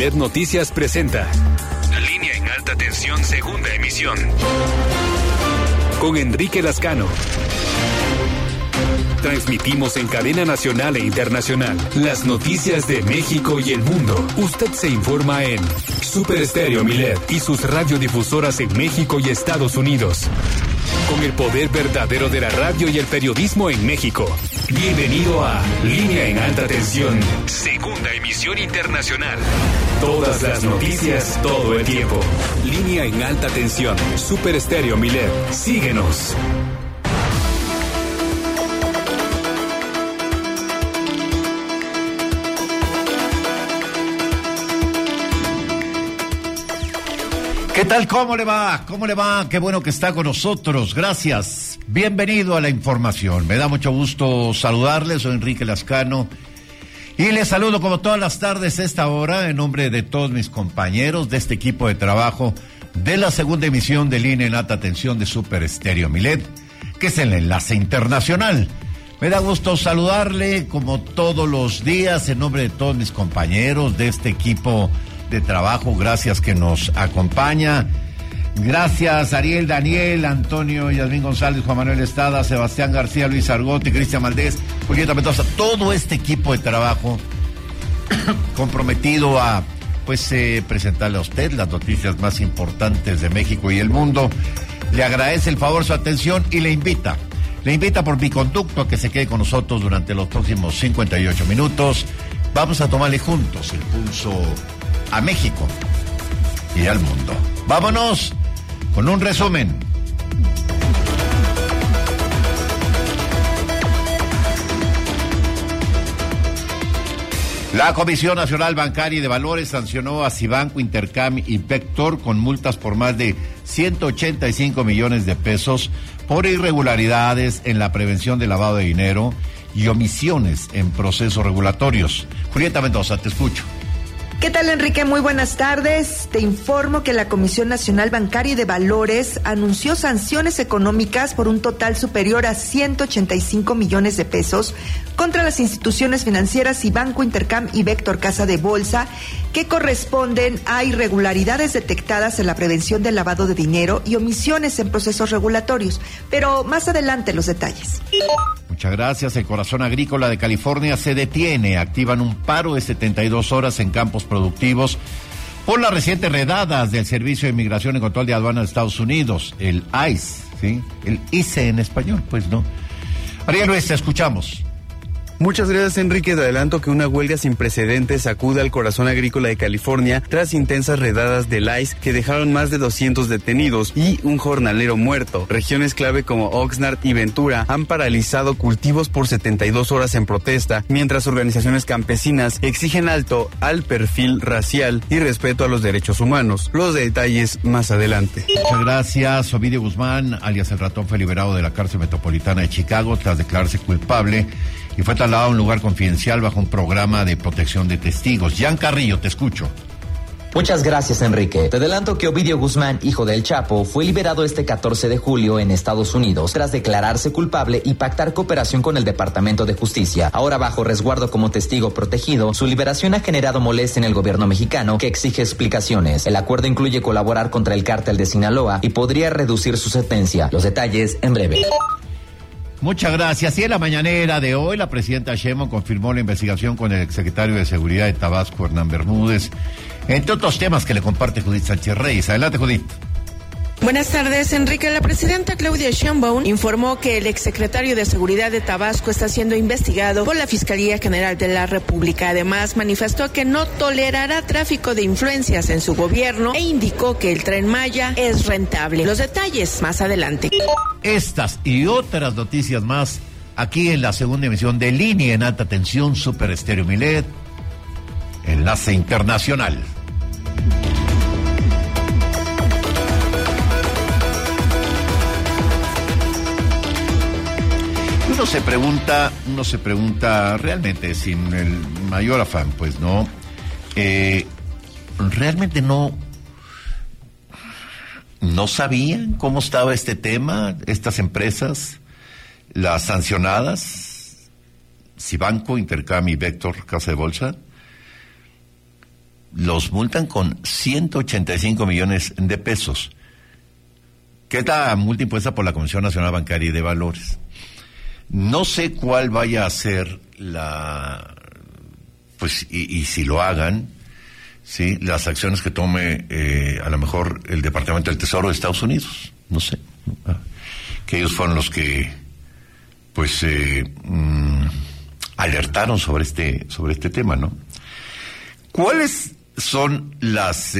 Milet Noticias presenta Línea en Alta Tensión, segunda emisión, con Enrique Lascano. Transmitimos en cadena nacional e internacional las noticias de México y el mundo. Usted se informa en Super Estéreo Milet y sus radiodifusoras en México y Estados Unidos. Con el poder verdadero de la radio y el periodismo en México. Bienvenido a Línea en Alta Tensión, segunda emisión internacional. Todas las noticias, todo el tiempo. Línea en Alta Tensión, Super Estéreo Milet. Síguenos. ¿Qué tal? ¿Cómo le va? ¿Cómo le va? Qué bueno que está con nosotros. Gracias. Bienvenido a la información. Me da mucho gusto saludarle. Soy Enrique Lascano. Y les saludo como todas las tardes a esta hora en nombre de todos mis compañeros de este equipo de trabajo de la segunda emisión de Línea en Alta Tensión de Super Estéreo Milet, que es el enlace internacional. Me da gusto saludarle como todos los días en nombre de todos mis compañeros de este equipo de trabajo. Gracias que nos acompaña. Gracias Ariel, Daniel, Antonio, Yasmín González, Juan Manuel Estrada, Sebastián García, Luis Argote, Cristian Valdés, Julieta Mendoza, todo este equipo de trabajo comprometido a presentarle a usted las noticias más importantes de México y el mundo. Le agradece el favor, su atención y le invita por mi conducto a que se quede con nosotros durante los próximos 58 minutos. Vamos a tomarle juntos el pulso a México y al mundo. Vámonos con un resumen. La Comisión Nacional Bancaria y de Valores sancionó a Cibanco, Intercam y Vector con multas por más de 185 millones de pesos por irregularidades en la prevención del lavado de dinero y omisiones en procesos regulatorios. Julieta Mendoza, te escucho. ¿Qué tal, Enrique? Muy buenas tardes. Te informo que la Comisión Nacional Bancaria y de Valores anunció sanciones económicas por un total superior a 185 millones de pesos contra las instituciones financieras Cibanco, Intercam y Vector Casa de Bolsa, que corresponden a irregularidades detectadas en la prevención del lavado de dinero y omisiones en procesos regulatorios. Pero más adelante los detalles. Muchas gracias. El Corazón Agrícola de California se detiene. Activan un paro de 72 horas en campos productivos por las recientes redadas del Servicio de Inmigración y Control de Aduanas de Estados Unidos, el ICE, ¿sí? El ICE en español, pues no. Ariel Luis, te escuchamos. Muchas gracias, Enrique. Te adelanto que una huelga sin precedentes sacude al Corazón Agrícola de California tras intensas redadas del ICE que dejaron más de 200 detenidos y un jornalero muerto. Regiones clave como Oxnard y Ventura han paralizado cultivos por 72 horas en protesta, mientras organizaciones campesinas exigen alto al perfil racial y respeto a los derechos humanos. Los detalles más adelante. Muchas gracias. Ovidio Guzmán, alias El Ratón, fue liberado de la cárcel metropolitana de Chicago tras declararse culpable y fue trasladado a un lugar confidencial bajo un programa de protección de testigos. Jan Carrillo, te escucho. Muchas gracias, Enrique. Te adelanto que Ovidio Guzmán, hijo del Chapo, fue liberado este 14 de julio en Estados Unidos tras declararse culpable y pactar cooperación con el Departamento de Justicia. Ahora bajo resguardo como testigo protegido, su liberación ha generado molestia en el gobierno mexicano, que exige explicaciones. El acuerdo incluye colaborar contra el cártel de Sinaloa y podría reducir su sentencia. Los detalles en breve. Muchas gracias. Y en la mañanera de hoy, la presidenta Sheinbaum confirmó la investigación con el exsecretario de Seguridad de Tabasco, Hernán Bermúdez, entre otros temas que le comparte Judith Sánchez Reyes. Adelante, Judith. Buenas tardes, Enrique. La presidenta Claudia Sheinbaum informó que el exsecretario de Seguridad de Tabasco está siendo investigado por la Fiscalía General de la República. Además, manifestó que no tolerará tráfico de influencias en su gobierno e indicó que el Tren Maya es rentable. Los detalles más adelante. Estas y otras noticias más aquí en la segunda emisión de Línea en Alta Tensión, Super Estéreo Milet, enlace internacional. Uno se pregunta realmente sin el mayor afán, pues, ¿no? Realmente no sabían cómo estaba este tema, estas empresas, las sancionadas, Cibanco, Intercam y Vector, Casa de Bolsa. los multan con 185 millones de pesos, que es la multa impuesta por la Comisión Nacional Bancaria y de Valores. No sé cuál vaya a ser y si lo hagan, sí, las acciones que tome a lo mejor el Departamento del Tesoro de Estados Unidos, no sé, que ellos fueron los que alertaron sobre este tema, ¿no? ¿Cuáles son las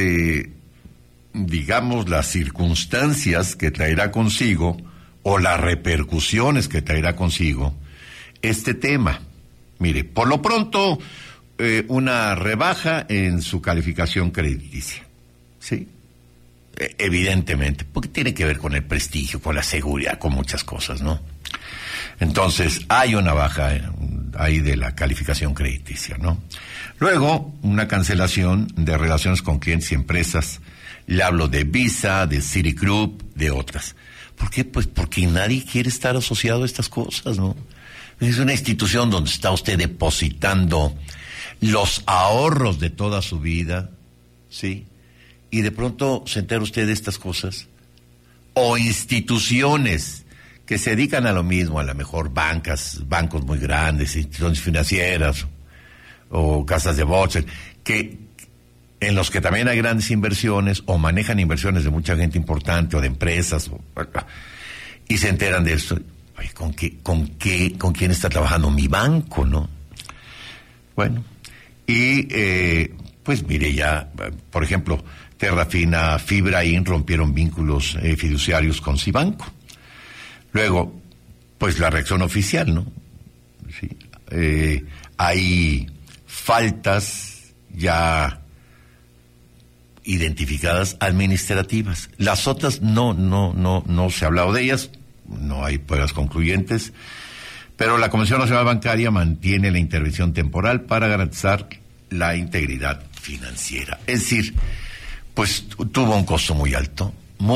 las circunstancias que traerá consigo o las repercusiones que traerá consigo este tema? Mire, por lo pronto, una rebaja en su calificación crediticia, ¿sí? Evidentemente, porque tiene que ver con el prestigio, con la seguridad, con muchas cosas, ¿no? Entonces, hay una baja ahí de la calificación crediticia, ¿no? Luego, una cancelación de relaciones con clientes y empresas. Le hablo de Visa, de Citigroup, de otras. ¿Por qué? Pues porque nadie quiere estar asociado a estas cosas, ¿no? Es una institución donde está usted depositando los ahorros de toda su vida, ¿sí? Y de pronto se entera usted de estas cosas. O instituciones que se dedican a lo mismo, a lo mejor bancos muy grandes, instituciones financieras o casas de bolsa, en los que también hay grandes inversiones o manejan inversiones de mucha gente importante o de empresas y se enteran de esto. Oye, ¿con quién está trabajando mi banco, no? Bueno, y pues mire ya, por ejemplo, Terrafina, Fibraín rompieron vínculos fiduciarios con Cibanco. Luego, pues la reacción oficial, ¿no? Sí, hay faltas ya identificadas administrativas. Las otras no se ha hablado de ellas, no hay pruebas concluyentes, pero la Comisión Nacional Bancaria mantiene la intervención temporal para garantizar la integridad financiera. Es decir, pues tuvo un costo muy alto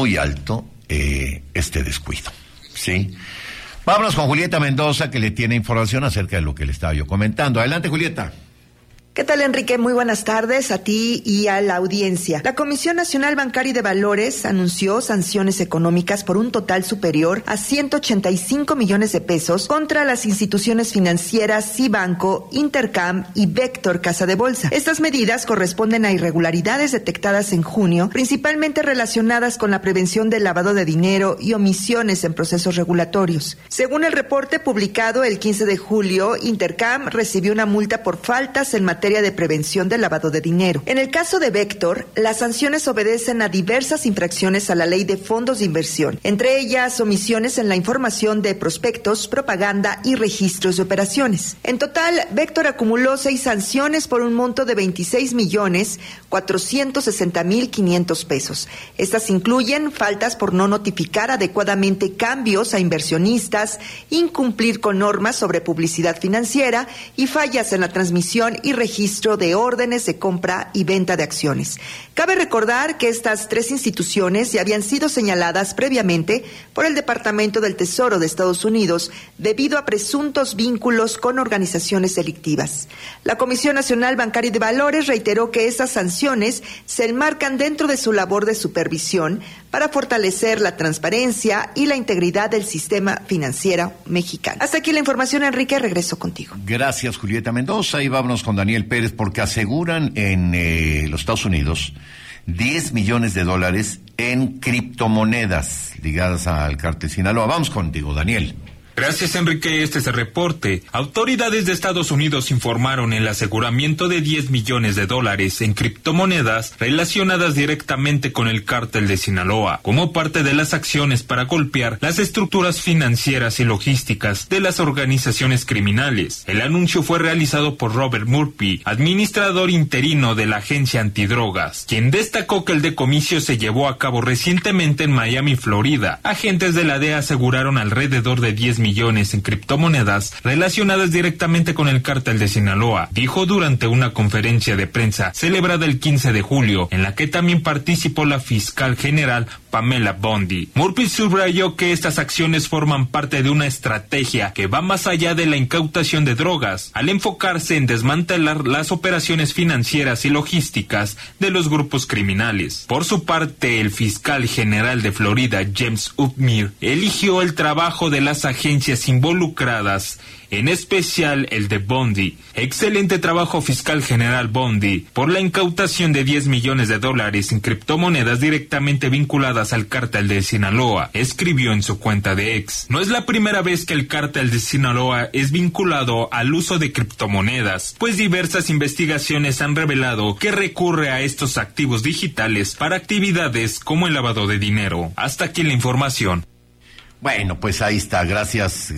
este descuido, ¿sí? Vámonos con Julieta Mendoza, que le tiene información acerca de lo que le estaba yo comentando. Adelante, Julieta. ¿Qué tal, Enrique? Muy buenas tardes a ti y a la audiencia. La Comisión Nacional Bancaria y de Valores anunció sanciones económicas por un total superior a 185 millones de pesos contra las instituciones financieras Cibanco, Intercam y Vector Casa de Bolsa. Estas medidas corresponden a irregularidades detectadas en junio, principalmente relacionadas con la prevención del lavado de dinero y omisiones en procesos regulatorios. Según el reporte publicado el 15 de julio, Intercam recibió una multa por faltas en materia de prevención del lavado de dinero. En el caso de Vector, las sanciones obedecen a diversas infracciones a la ley de fondos de inversión, entre ellas omisiones en la información de prospectos, propaganda y registros de operaciones. En total, Vector acumuló 6 sanciones por un monto de 26.460.500 pesos. Estas incluyen faltas por no notificar adecuadamente cambios a inversionistas, incumplir con normas sobre publicidad financiera y fallas en la transmisión y registro de órdenes de compra y venta de acciones. Cabe recordar que estas 3 instituciones ya habían sido señaladas previamente por el Departamento del Tesoro de Estados Unidos debido a presuntos vínculos con organizaciones delictivas. La Comisión Nacional Bancaria y de Valores reiteró que estas sanciones se enmarcan dentro de su labor de supervisión para fortalecer la transparencia y la integridad del sistema financiero mexicano. Hasta aquí la información, Enrique, regreso contigo. Gracias, Julieta Mendoza, y vámonos con Daniel Pérez, porque aseguran en los Estados Unidos $10 millones en criptomonedas ligadas al cártel Sinaloa. Vamos contigo, Daniel. Gracias, Enrique. Este es el reporte. Autoridades de Estados Unidos informaron el aseguramiento de $10 millones en criptomonedas relacionadas directamente con el cártel de Sinaloa, como parte de las acciones para golpear las estructuras financieras y logísticas de las organizaciones criminales. El anuncio fue realizado por Robert Murphy, administrador interino de la agencia antidrogas, quien destacó que el decomiso se llevó a cabo recientemente en Miami, Florida. Agentes de la DEA aseguraron alrededor de $10 millones en criptomonedas relacionadas directamente con el cártel de Sinaloa, dijo durante una conferencia de prensa celebrada el 15 de julio, en la que también participó la fiscal general Pamela Bondi. Murphy subrayó que estas acciones forman parte de una estrategia que va más allá de la incautación de drogas, al enfocarse en desmantelar las operaciones financieras y logísticas de los grupos criminales. Por su parte, el fiscal general de Florida, James Upmir, eligió el trabajo de las agencias involucradas, en especial el de Bondi. Excelente trabajo, fiscal general Bondi, por la incautación de $10 millones en criptomonedas directamente vinculadas al cártel de Sinaloa, escribió en su cuenta de X. No es la primera vez que el cártel de Sinaloa es vinculado al uso de criptomonedas, pues diversas investigaciones han revelado que recurre a estos activos digitales para actividades como el lavado de dinero. Hasta aquí la información. Bueno, pues ahí está, gracias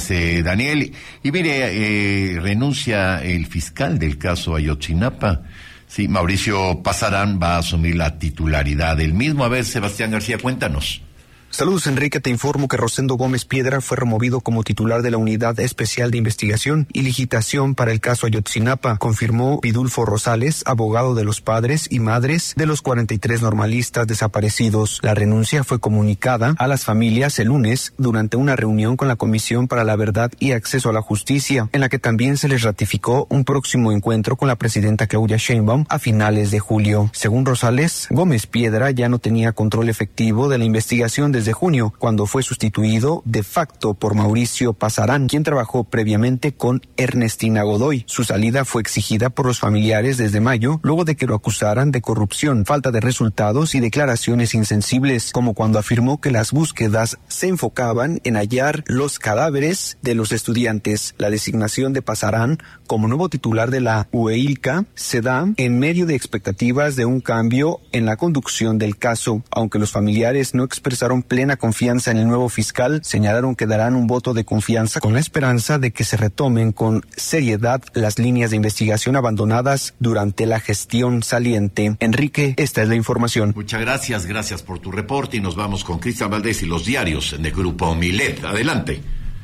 Daniel. Y mire, renuncia el fiscal del caso Ayotzinapa. Sí, Mauricio Pasarán va a asumir la titularidad del mismo. A ver, Sebastián García, cuéntanos. Saludos, Enrique. Te informo que Rosendo Gómez Piedra fue removido como titular de la Unidad Especial de Investigación y Licitación para el caso Ayotzinapa, confirmó Vidulfo Rosales, abogado de los padres y madres de los 43 normalistas desaparecidos. La renuncia fue comunicada a las familias el lunes durante una reunión con la Comisión para la Verdad y Acceso a la Justicia, en la que también se les ratificó un próximo encuentro con la presidenta Claudia Sheinbaum a finales de julio. Según Rosales, Gómez Piedra ya no tenía control efectivo de la investigación desde junio, cuando fue sustituido de facto por Mauricio Pasarán, quien trabajó previamente con Ernestina Godoy. Su salida fue exigida por los familiares desde mayo, luego de que lo acusaran de corrupción, falta de resultados y declaraciones insensibles, como cuando afirmó que las búsquedas se enfocaban en hallar los cadáveres de los estudiantes. La designación de Pasarán como nuevo titular de la UEILCA se da en medio de expectativas de un cambio en la conducción del caso. Aunque los familiares no expresaron plena confianza en el nuevo fiscal, señalaron que darán un voto de confianza con la esperanza de que se retomen con seriedad las líneas de investigación abandonadas durante la gestión saliente. Enrique, esta es la información. Muchas gracias por tu reporte y nos vamos con Cristian Valdés y los diarios en el Grupo Milet. Adelante.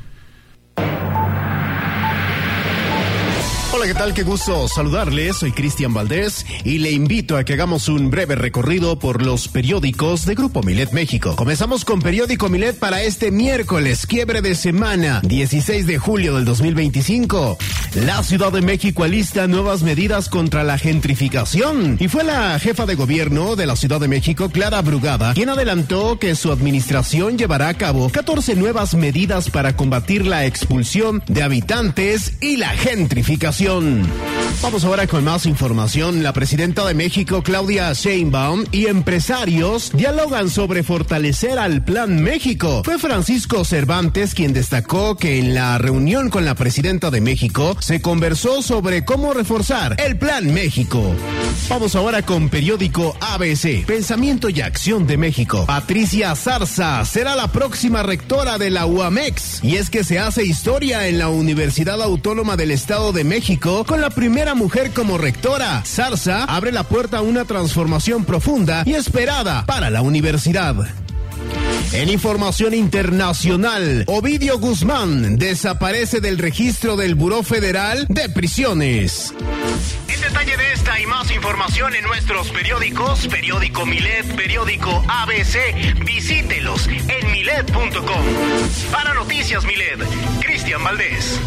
Hola, ¿qué tal? Qué gusto saludarles. Soy Cristian Valdés y le invito a que hagamos un breve recorrido por los periódicos de Grupo Milet México. Comenzamos con Periódico Milet para este miércoles, quiebre de semana, 16 de julio del 2025. La Ciudad de México alista nuevas medidas contra la gentrificación. Y fue la jefa de gobierno de la Ciudad de México, Clara Brugada, quien adelantó que su administración llevará a cabo 14 nuevas medidas para combatir la expulsión de habitantes y la gentrificación. Vamos ahora con más información. La presidenta de México, Claudia Sheinbaum, y empresarios dialogan sobre fortalecer al Plan México. Fue Francisco Cervantes quien destacó que en la reunión con la presidenta de México se conversó sobre cómo reforzar el Plan México. Vamos ahora con Periódico ABC. Pensamiento y Acción de México. Patricia Zarza será la próxima rectora de la UAMEX. Y es que se hace historia en la Universidad Autónoma del Estado de México con la primera mujer como rectora. Zarza abre la puerta a una transformación profunda y esperada para la universidad. En información internacional, Ovidio Guzmán desaparece del registro del Buró Federal de Prisiones. En detalle de esta y más información en nuestros periódicos, Periódico Milet, Periódico ABC, visítelos en milet.com. Para Noticias Milet, Cristian Valdés.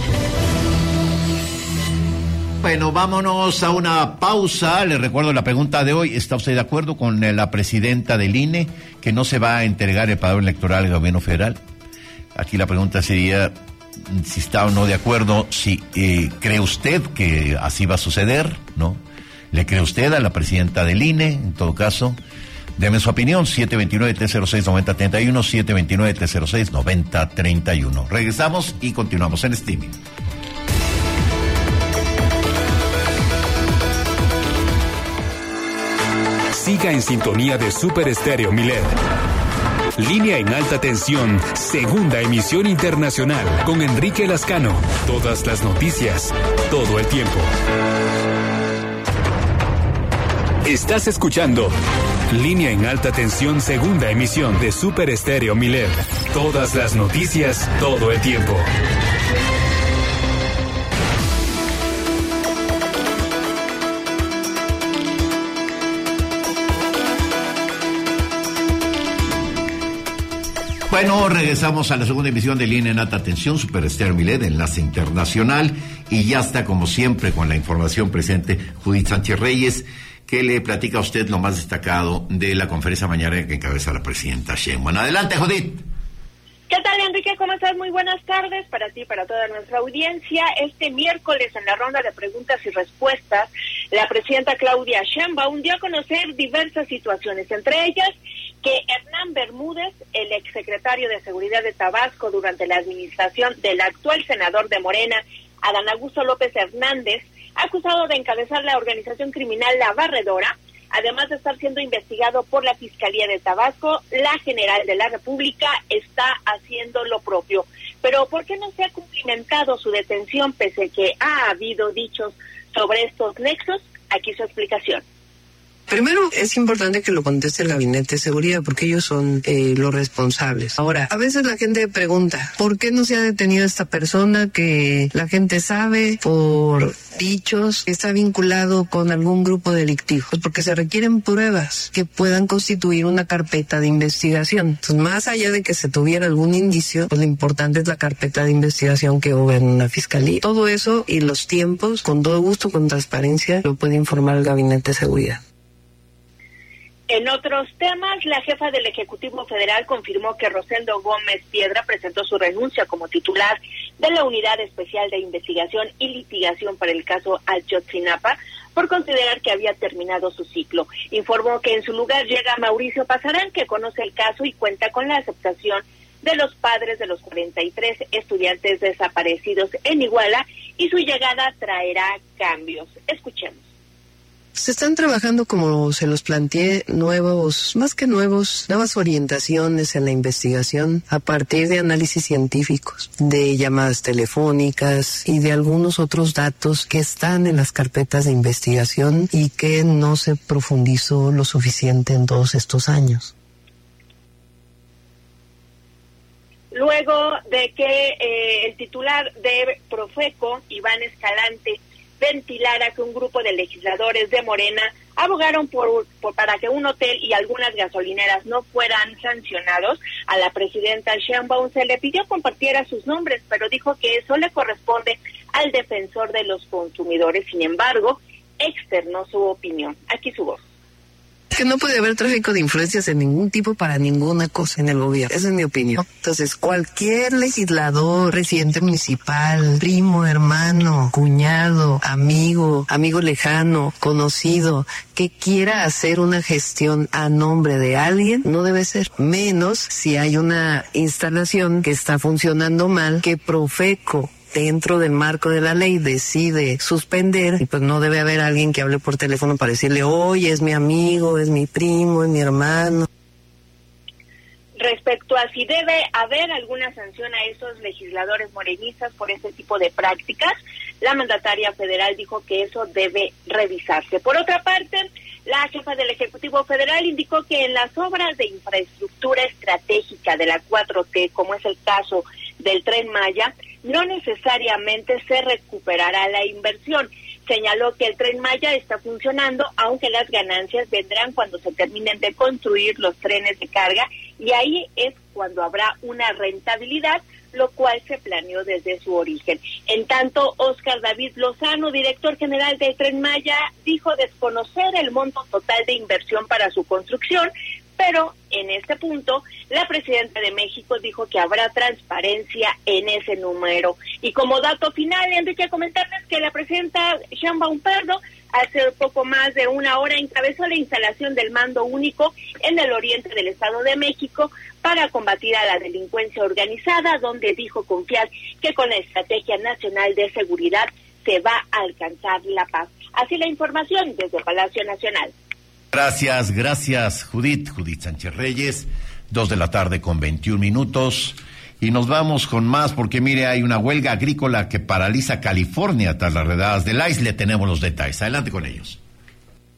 Bueno, vámonos a una pausa. Les recuerdo la pregunta de hoy. ¿Está usted de acuerdo con la presidenta del INE que no se va a entregar el padrón electoral al gobierno federal? Aquí la pregunta sería si está o no de acuerdo, si cree usted que así va a suceder, ¿no? ¿Le cree usted a la presidenta del INE? En todo caso, deme su opinión, 729-306-9031, 729-306-9031. Regresamos y continuamos en streaming. Siga en sintonía de Super Estéreo Milet. Línea en alta tensión, segunda emisión internacional, con Enrique Lascano. Todas las noticias, todo el tiempo. Estás escuchando Línea en Alta Tensión, segunda emisión de Super Estéreo Milet. Todas las noticias, todo el tiempo. Bueno, regresamos a la segunda emisión de Línea en Alta Tensión, Super Estéreo Milet, enlace internacional, y ya está como siempre con la información presente Judith Sánchez Reyes, que le platica a usted lo más destacado de la conferencia mañanera que encabeza la presidenta Sheinbaum. Adelante, Judith. ¿Qué tal, Enrique? ¿Cómo estás? Muy buenas tardes para ti y para toda nuestra audiencia. Este miércoles, en la ronda de preguntas y respuestas, la presidenta Claudia Sheinbaum dio a conocer diversas situaciones, entre ellas que Hernán Bermúdez, el exsecretario de Seguridad de Tabasco durante la administración del actual senador de Morena, Adán Augusto López Hernández, acusado de encabezar la organización criminal La Barredora, además de estar siendo investigado por la Fiscalía de Tabasco, la General de la República está haciendo lo propio. Pero ¿por qué no se ha cumplimentado su detención pese que ha habido dichos sobre estos nexos? Aquí su explicación. Primero, es importante que lo conteste el Gabinete de Seguridad, porque ellos son los responsables. Ahora, a veces la gente pregunta, ¿por qué no se ha detenido esta persona que la gente sabe por dichos que está vinculado con algún grupo delictivo? Pues porque se requieren pruebas que puedan constituir una carpeta de investigación. Entonces, más allá de que se tuviera algún indicio, pues lo importante es la carpeta de investigación que hubo en una fiscalía. Todo eso y los tiempos, con todo gusto, con transparencia, lo puede informar el Gabinete de Seguridad. En otros temas, la jefa del Ejecutivo Federal confirmó que Rosendo Gómez Piedra presentó su renuncia como titular de la Unidad Especial de Investigación y Litigación para el caso Ayotzinapa por considerar que había terminado su ciclo. Informó que en su lugar llega Mauricio Pasarán, que conoce el caso y cuenta con la aceptación de los padres de los 43 estudiantes desaparecidos en Iguala, y su llegada traerá cambios. Escuchemos. Se están trabajando, como se los planteé, nuevas orientaciones en la investigación a partir de análisis científicos, de llamadas telefónicas y de algunos otros datos que están en las carpetas de investigación y que no se profundizó lo suficiente en todos estos años. Luego de que el titular de Profeco, Iván Escalante, ventilara que un grupo de legisladores de Morena abogaron para que un hotel y algunas gasolineras no fueran sancionados, a la presidenta Sheinbaum se le pidió compartiera sus nombres, pero dijo que eso le corresponde al defensor de los consumidores. Sin embargo, externó su opinión. Aquí su voz. Que no puede haber tráfico de influencias de ningún tipo para ninguna cosa en el gobierno. Esa es mi opinión. Entonces, cualquier legislador, presidente municipal, primo, hermano, cuñado, amigo lejano, conocido, que quiera hacer una gestión a nombre de alguien, no debe ser. Menos si hay una instalación que está funcionando mal, que Profeco, dentro del marco de la ley, decide suspender, y pues no debe haber alguien que hable por teléfono para decirle, oye, es mi amigo, es mi primo, es mi hermano. Respecto a si debe haber alguna sanción a esos legisladores morenistas por ese tipo de prácticas, la mandataria federal dijo que eso debe revisarse. Por otra parte, la jefa del Ejecutivo Federal indicó que en las obras de infraestructura estratégica de la 4T, como es el caso del Tren Maya, no necesariamente se recuperará la inversión. Señaló que el Tren Maya está funcionando, aunque las ganancias vendrán cuando se terminen de construir los trenes de carga, y ahí es cuando habrá una rentabilidad, lo cual se planeó desde su origen. En tanto, Óscar David Lozano, director general del Tren Maya, dijo desconocer el monto total de inversión para su construcción, pero en este punto la presidenta de México dijo que habrá transparencia en ese número. Y como dato final, Enrique, comentarles que la presidenta Sheinbaum hace poco más de una hora encabezó la instalación del mando único en el oriente del Estado de México para combatir a la delincuencia organizada, donde dijo confiar que con la Estrategia Nacional de Seguridad se va a alcanzar la paz. Así la información desde Palacio Nacional. Gracias, Judith Sánchez Reyes, 2:21 p.m. Y nos vamos con más, porque mire, hay una huelga agrícola que paraliza California tras las redadas del ICE. Le tenemos los detalles. Adelante con ellos.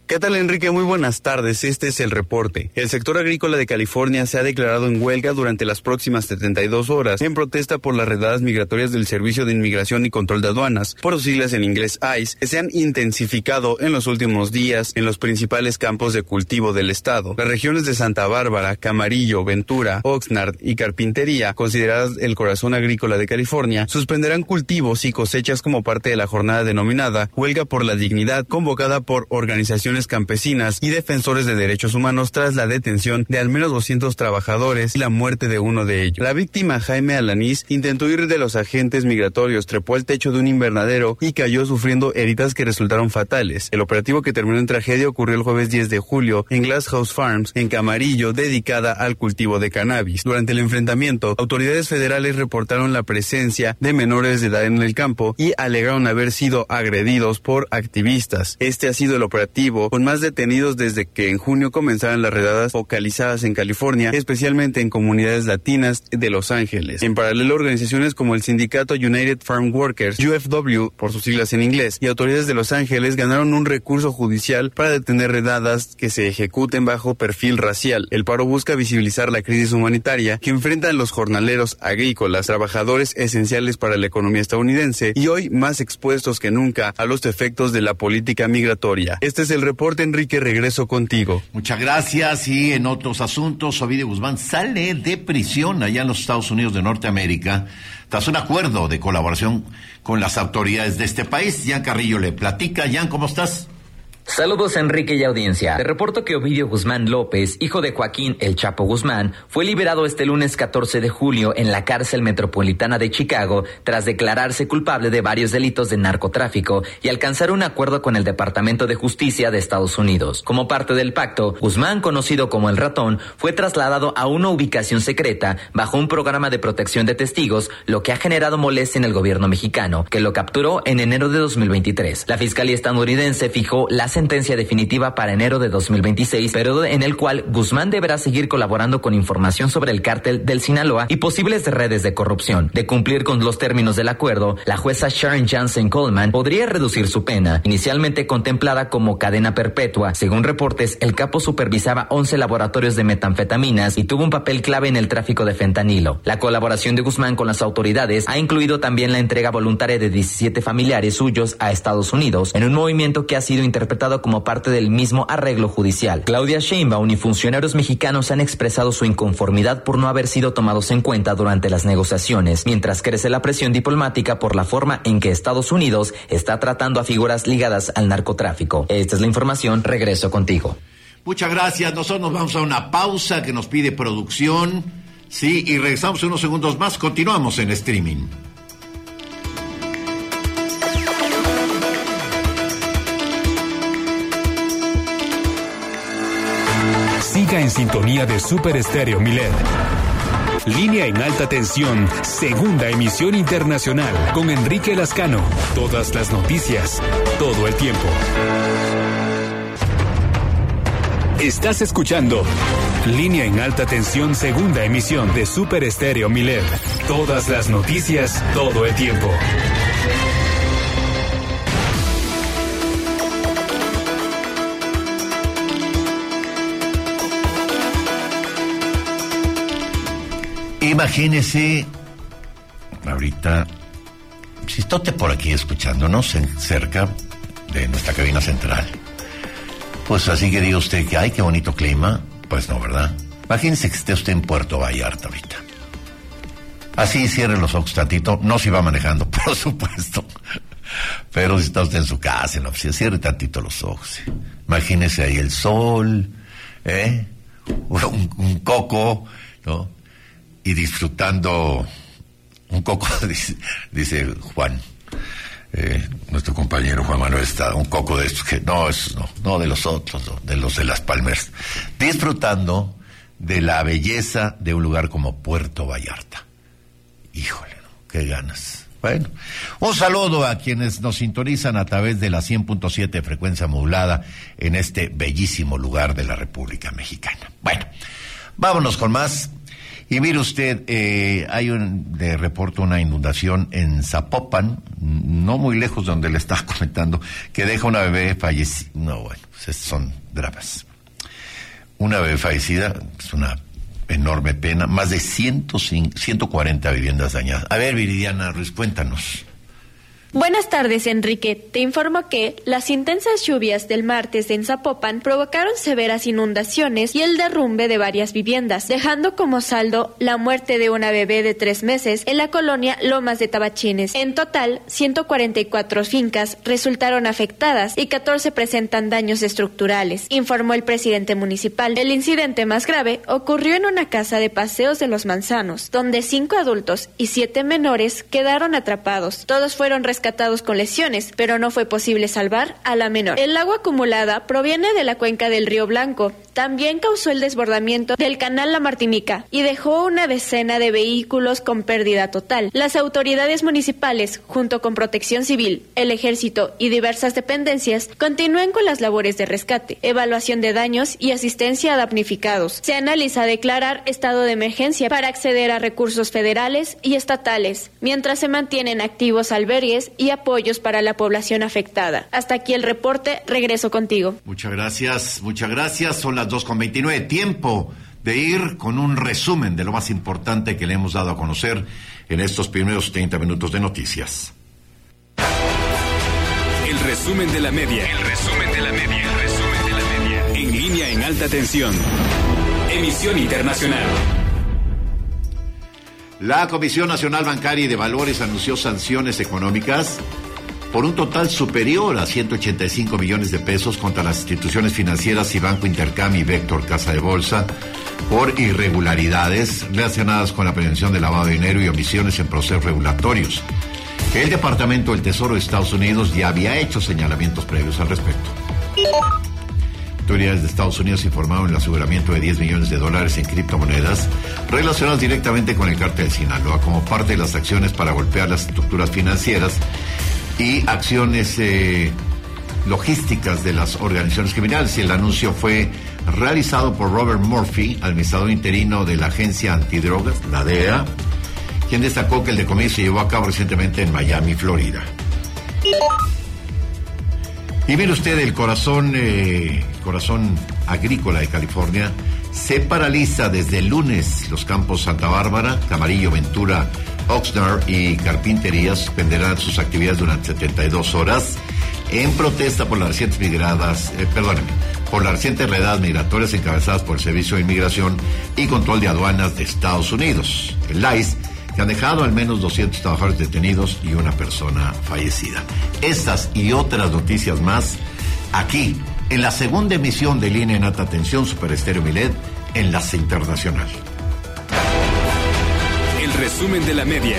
¿Qué tal, Enrique? Muy buenas tardes. Este es el reporte. El sector agrícola de California se ha declarado en huelga durante las próximas 72 horas en protesta por las redadas migratorias del Servicio de Inmigración y Control de Aduanas, por sus siglas en inglés ICE, que se han intensificado en los últimos días en los principales campos de cultivo del estado. Las regiones de Santa Bárbara, Camarillo, Ventura, Oxnard y Carpintería, consideradas el corazón agrícola de California, suspenderán cultivos y cosechas como parte de la jornada denominada Huelga por la Dignidad, convocada por organizaciones campesinas y defensores de derechos humanos tras la detención de al menos 200 trabajadores y la muerte de uno de ellos. La víctima, Jaime Alanís, intentó huir de los agentes migratorios, trepó al techo de un invernadero y cayó sufriendo heridas que resultaron fatales. El operativo, que terminó en tragedia, ocurrió el jueves 10 de julio en Glasshouse Farms, en Camarillo, dedicada al cultivo de cannabis. Durante el enfrentamiento, autoridades federales reportaron la presencia de menores de edad en el campo y alegaron haber sido agredidos por activistas. Este ha sido el operativo con más detenidos desde que en junio comenzaron las redadas focalizadas en California, especialmente en comunidades latinas de Los Ángeles. En paralelo, organizaciones como el sindicato United Farm Workers, UFW, por sus siglas en inglés, y autoridades de Los Ángeles ganaron un recurso judicial para detener redadas que se ejecuten bajo perfil racial. El paro busca visibilizar la crisis humanitaria que enfrentan los jornaleros agrícolas, trabajadores esenciales para la economía estadounidense y hoy más expuestos que nunca a los efectos de la política migratoria. Este es el reporte, Enrique. Regreso contigo. Muchas gracias. Y en otros asuntos, Ovidio Guzmán sale de prisión allá en los Estados Unidos de Norteamérica tras un acuerdo de colaboración con las autoridades de este país. Jan Carrillo le platica. Jan, ¿cómo estás? Saludos, Enrique, y audiencia. Te reporto que Ovidio Guzmán López, hijo de Joaquín El Chapo Guzmán, fue liberado este lunes 14 de julio en la cárcel metropolitana de Chicago tras declararse culpable de varios delitos de narcotráfico y alcanzar un acuerdo con el Departamento de Justicia de Estados Unidos. Como parte del pacto, Guzmán, conocido como El Ratón, fue trasladado a una ubicación secreta bajo un programa de protección de testigos, lo que ha generado molestia en el gobierno mexicano, que lo capturó en enero de 2023. La Fiscalía estadounidense fijó la sentencia definitiva para enero de 2026, periodo en el cual Guzmán deberá seguir colaborando con información sobre el cártel del Sinaloa y posibles redes de corrupción. De cumplir con los términos del acuerdo, la jueza Sharon Johnson Coleman podría reducir su pena, inicialmente contemplada como cadena perpetua. Según reportes, el capo supervisaba 11 laboratorios de metanfetaminas y tuvo un papel clave en el tráfico de fentanilo. La colaboración de Guzmán con las autoridades ha incluido también la entrega voluntaria de 17 familiares suyos a Estados Unidos, en un movimiento que ha sido interpretado como parte del mismo arreglo judicial. Claudia Sheinbaum y funcionarios mexicanos han expresado su inconformidad por no haber sido tomados en cuenta durante las negociaciones, mientras crece la presión diplomática por la forma en que Estados Unidos está tratando a figuras ligadas al narcotráfico. Esta es la información. Regreso contigo. Muchas gracias. Nosotros nos vamos a una pausa que nos pide producción. Sí, y regresamos unos segundos más. Continuamos en streaming. Siga en sintonía de Super Estéreo Milet. Línea en alta tensión, segunda emisión internacional, con Enrique Lascano. Todas las noticias, todo el tiempo. Estás escuchando Línea en alta tensión, segunda emisión de Super Estéreo Milet. Todas las noticias, todo el tiempo. Imagínese, ahorita, si está usted por aquí escuchándonos, cerca de nuestra cabina central, pues así que diga usted que, ay, qué bonito clima, pues no, ¿verdad? Imagínese que esté usted en Puerto Vallarta ahorita. Así cierre los ojos tantito, no si va manejando, por supuesto, pero si está usted en su casa, en la oficina, cierre tantito los ojos. Imagínese ahí el sol, un coco, ¿no? Y disfrutando un coco, dice Juan, nuestro compañero Juan Manuel, está un coco de estos que, no de los otros, no, de los de las palmeras, disfrutando de la belleza de un lugar como Puerto Vallarta. Híjole, ¿no? Qué ganas. Bueno, un saludo a quienes nos sintonizan a través de la 100.7 de frecuencia modulada en este bellísimo lugar de la República Mexicana. Bueno, vámonos con más. Y mire usted, reporta una inundación en Zapopan, no muy lejos de donde le estaba comentando, que deja una bebé fallecida. No, bueno, pues son dramas. Una bebé fallecida, es una enorme pena, más de 140 viviendas dañadas. A ver, Viridiana Ruiz, cuéntanos. Buenas tardes, Enrique. Te informo que las intensas lluvias del martes en Zapopan provocaron severas inundaciones y el derrumbe de varias viviendas, dejando como saldo la muerte de una bebé de 3 meses en la colonia Lomas de Tabachines. En total, 144 fincas resultaron afectadas y 14 presentan daños estructurales, informó el presidente municipal. El incidente más grave ocurrió en una casa de paseos de Los Manzanos, donde 5 adultos y 7 menores quedaron atrapados. Todos fueron rescatados con lesiones, pero no fue posible salvar a la menor. El agua acumulada proviene de la cuenca del Río Blanco. También causó el desbordamiento del canal La Martinica y dejó una decena de vehículos con pérdida total. Las autoridades municipales, junto con Protección Civil, el Ejército y diversas dependencias, continúan con las labores de rescate, evaluación de daños y asistencia a damnificados. Se analiza declarar estado de emergencia para acceder a recursos federales y estatales, mientras se mantienen activos albergues y apoyos para la población afectada. Hasta aquí el reporte, regreso contigo. Muchas gracias. Son las 2:29. Tiempo de ir con un resumen de lo más importante que le hemos dado a conocer en estos primeros 30 minutos de noticias. El resumen de la media. En línea en alta tensión. Emisión internacional. La Comisión Nacional Bancaria y de Valores anunció sanciones económicas por un total superior a 185 millones de pesos contra las instituciones financieras y Banco Intercam y Vector Casa de Bolsa por irregularidades relacionadas con la prevención del lavado de dinero y omisiones en procesos regulatorios. El Departamento del Tesoro de Estados Unidos ya había hecho señalamientos previos al respecto. Autoridades de Estados Unidos informaron el aseguramiento de $10 millones en criptomonedas relacionadas directamente con el cártel de Sinaloa como parte de las acciones para golpear las estructuras financieras y acciones logísticas de las organizaciones criminales. El anuncio fue realizado por Robert Murphy, administrador interino de la agencia antidrogas, la DEA, quien destacó que el decomiso se llevó a cabo recientemente en Miami, Florida. Y mire usted, el corazón agrícola de California se paraliza desde el lunes. Los campos Santa Bárbara, Camarillo, Ventura, Oxnard y Carpintería suspenderán sus actividades durante 72 horas en protesta por las recientes redadas migratorias encabezadas por el Servicio de Inmigración y Control de Aduanas de Estados Unidos, el ICE, que han dejado al menos 200 trabajadores detenidos y una persona fallecida. Estas y otras noticias más aquí, en la segunda emisión de Línea en Alta Tensión, Super Estéreo Milet, Enlace Internacional. El resumen de la media.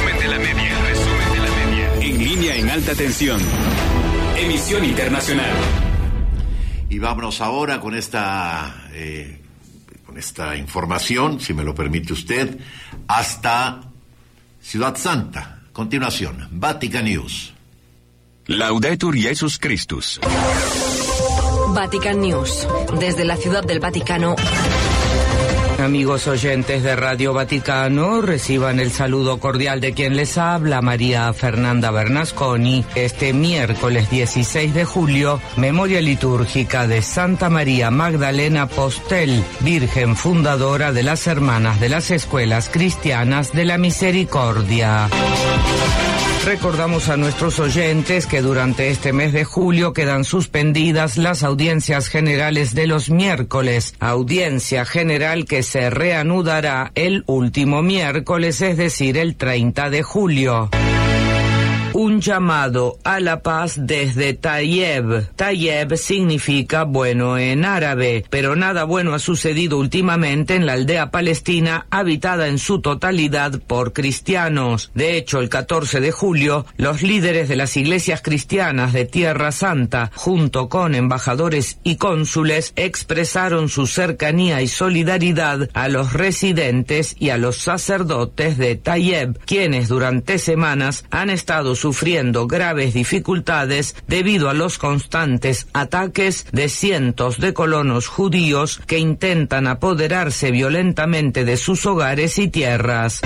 En línea en alta tensión. Emisión internacional. Y vámonos ahora con esta información, si me lo permite usted, hasta Ciudad Santa. Continuación, Vatican News. Laudetur Jesus Christus. Vatican News. Desde la Ciudad del Vaticano. Amigos oyentes de Radio Vaticano, reciban el saludo cordial de quien les habla, María Fernanda Bernasconi. Este miércoles 16 de julio, memoria litúrgica de Santa María Magdalena Postel, Virgen fundadora de las Hermanas de las Escuelas Cristianas de la Misericordia. Recordamos a nuestros oyentes que durante este mes de julio quedan suspendidas las audiencias generales de los miércoles, audiencia general que se reanudará el último miércoles, es decir, el 30 de julio. Un llamado a la paz desde Tayeb. Tayeb significa bueno en árabe, pero nada bueno ha sucedido últimamente en la aldea palestina habitada en su totalidad por cristianos. De hecho, el 14 de julio, los líderes de las iglesias cristianas de Tierra Santa, junto con embajadores y cónsules, expresaron su cercanía y solidaridad a los residentes y a los sacerdotes de Tayeb, quienes durante semanas han estado sufriendo graves dificultades debido a los constantes ataques de cientos de colonos judíos que intentan apoderarse violentamente de sus hogares y tierras.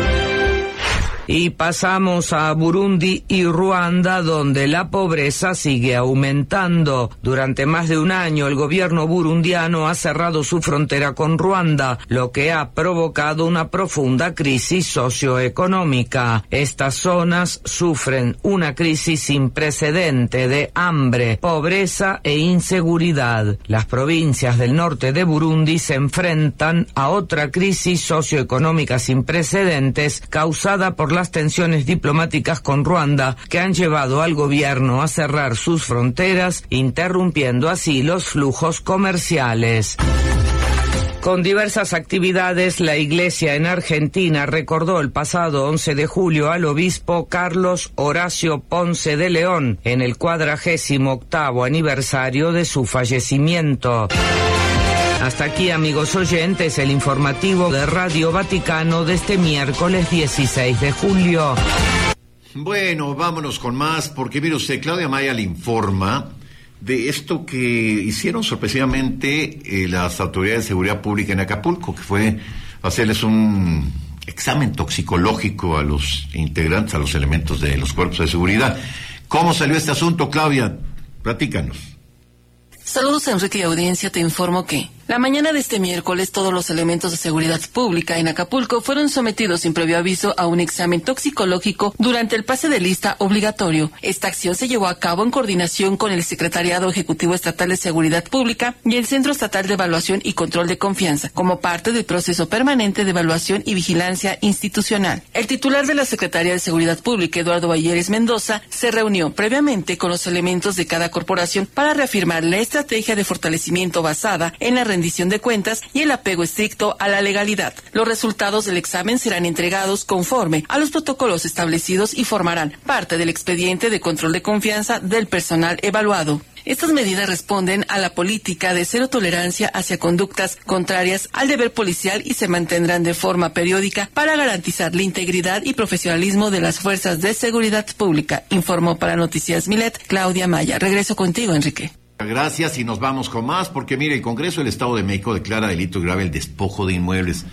Y pasamos a Burundi y Ruanda, donde la pobreza sigue aumentando. Durante más de un año, el gobierno burundiano ha cerrado su frontera con Ruanda, lo que ha provocado una profunda crisis socioeconómica. Estas zonas sufren una crisis sin precedente de hambre, pobreza e inseguridad. Las provincias del norte de Burundi se enfrentan a otra crisis socioeconómica sin precedentes causada por las tensiones diplomáticas con Ruanda, que han llevado al gobierno a cerrar sus fronteras, interrumpiendo así los flujos comerciales. Con diversas actividades, la Iglesia en Argentina recordó el pasado 11 de julio al obispo Carlos Horacio Ponce de León en el 48º aniversario de su fallecimiento. Hasta aquí, amigos oyentes, el informativo de Radio Vaticano de este miércoles 16 de julio. Bueno, vámonos con más, porque mire usted, Claudia Maya le informa de esto que hicieron sorpresivamente las autoridades de seguridad pública en Acapulco, que fue hacerles un examen toxicológico a los integrantes, a los elementos de los cuerpos de seguridad. ¿Cómo salió este asunto, Claudia? Platícanos. Saludos, Enrique y audiencia. Te informo que la mañana de este miércoles todos los elementos de seguridad pública en Acapulco fueron sometidos sin previo aviso a un examen toxicológico durante el pase de lista obligatorio. Esta acción se llevó a cabo en coordinación con el Secretariado Ejecutivo Estatal de Seguridad Pública y el Centro Estatal de Evaluación y Control de Confianza, como parte del proceso permanente de evaluación y vigilancia institucional. El titular de la Secretaría de Seguridad Pública, Eduardo Balleres Mendoza, se reunió previamente con los elementos de cada corporación para reafirmar la estrategia de fortalecimiento basada en la rendición de cuentas y el apego estricto a la legalidad. Los resultados del examen serán entregados conforme a los protocolos establecidos y formarán parte del expediente de control de confianza del personal evaluado. Estas medidas responden a la política de cero tolerancia hacia conductas contrarias al deber policial y se mantendrán de forma periódica para garantizar la integridad y profesionalismo de las fuerzas de seguridad pública, informó para Noticias Milet Claudia Maya. Regreso contigo, Enrique. Gracias, y nos vamos con más, porque mire, el Congreso del Estado de México declara delito grave el despojo de inmuebles.